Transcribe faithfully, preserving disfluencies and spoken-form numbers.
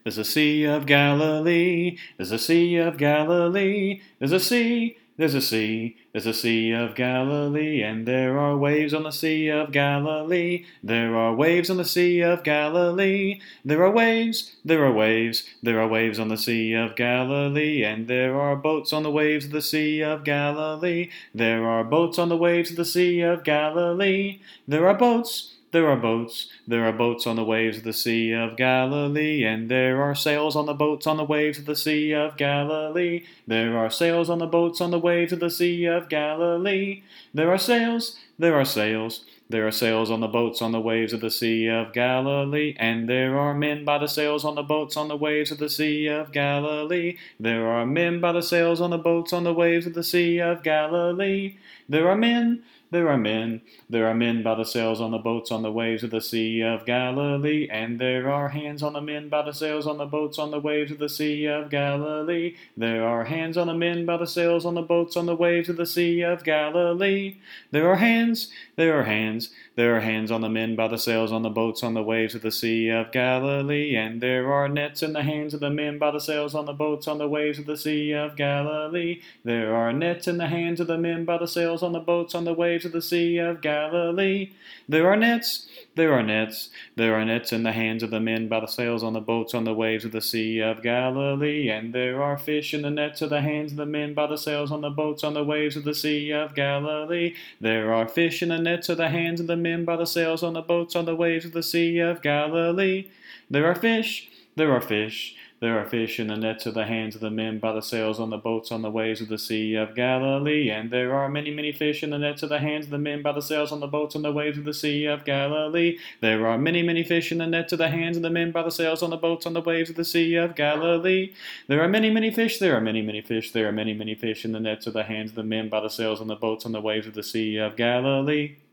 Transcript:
There's a sea of Galilee, there's a sea of Galilee, there's a sea, there's a sea, there's a sea of Galilee, and there are waves on the sea of Galilee, there are waves on the sea of Galilee, there are waves, there are waves, there are waves on the sea of Galilee, and there are boats on the waves of the sea of Galilee, there are boats on the waves of the sea of Galilee, there are boats, there are boats, there are boats on the waves of the Sea of Galilee, and there are sails on the boats on the waves of the Sea of Galilee. There are sails on the boats on the waves of the Sea of Galilee. There are sails, there are sails, there are sails on the boats on the waves of the Sea of Galilee, and there are men by the sails on the boats on the waves of the Sea of Galilee. There are men by the sails on the boats on the waves of the Sea of Galilee. There are men, there are men, there are men by the sails on the boats on the waves of the Sea of Galilee, and there are hands on the men by the sails on the boats on the waves of the Sea of Galilee. There are hands on the men by the sails on the boats on the waves of the Sea of Galilee. There are hands, there are hands, there are hands on the men by the sails on the boats on the waves of the Sea of Galilee, and there are nets in the hands of the men by the sails on the boats on the waves of the Sea of Galilee. There are nets in the hands of the men by the sails on the boats on the waves of the Sea of Galilee. There are nets, there are nets, there are nets in the hands of the men by the sails on the boats on the waves of the Sea of Galilee, and there are fish in the nets of the hands of the men by the sails on the boats on the waves of the Sea of Galilee. There are fish in the nets of the hands of the men by the sails on the boats on the waves of the Sea of Galilee. There are fish, there are fish, there are fish in the nets of the hands of the men by the sails on the boats on the waves of the Sea of Galilee, and there are many, many fish in the nets of the hands of the men by the sails on the boats on the waves of the Sea of Galilee. There are many, many fish in the nets of the hands of the men by the sails on the boats on the waves of the Sea of Galilee. There are many, many fish, there are many, many fish, there are many, many fish in the nets of the hands of the men by the sails on the boats on the waves of the Sea of Galilee.